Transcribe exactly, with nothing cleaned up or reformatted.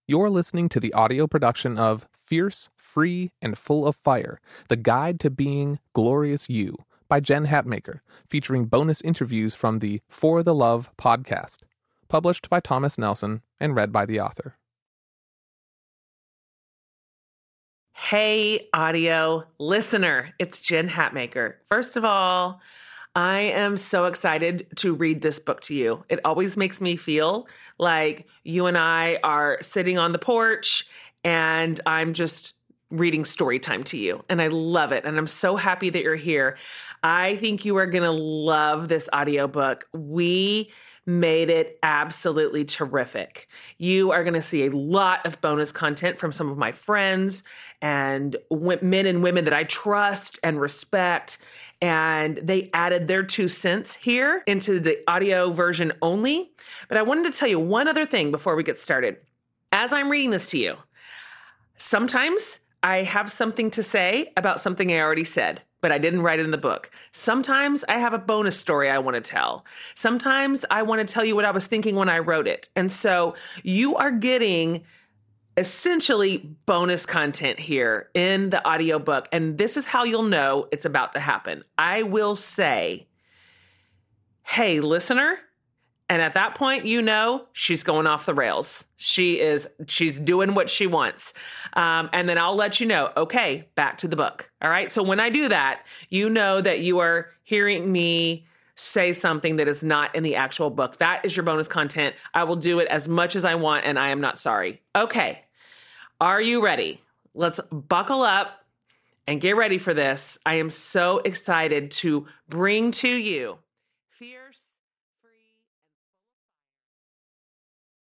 You're listening to the audio production of Fierce, Free, and Full of Fire, The Guide to Being Glorious You by Jen Hatmaker, featuring bonus interviews from the For the Love podcast, published by Thomas Nelson and read by the author. Hey, audio listener, it's Jen Hatmaker. First of all, I am so excited to read this book to you. It always makes me feel like you and I are sitting on the porch and I'm just reading story time to you. And I love it. And I'm so happy that you're here. I think you are going to love this audiobook. We made it absolutely terrific. You are going to see a lot of bonus content from some of my friends and w- men and women that I trust and respect. And they added their two cents here into the audio version only. But I wanted to tell you one other thing before we get started. As I'm reading this to you, sometimes I have something to say about something I already said, but I didn't write it in the book. Sometimes I have a bonus story I want to tell. Sometimes I want to tell you what I was thinking when I wrote it. And so you are getting essentially bonus content here in the audiobook. And this is how you'll know it's about to happen. I will say, hey, listener. And at that point, you know, she's going off the rails. She is, she's doing what she wants. Um, and then I'll let you know, okay, back to the book. All right. So when I do that, you know that you are hearing me say something that is not in the actual book. That is your bonus content. I will do it as much as I want, and I am not sorry. Okay. Are you ready? Let's buckle up and get ready for this. I am so excited to bring to you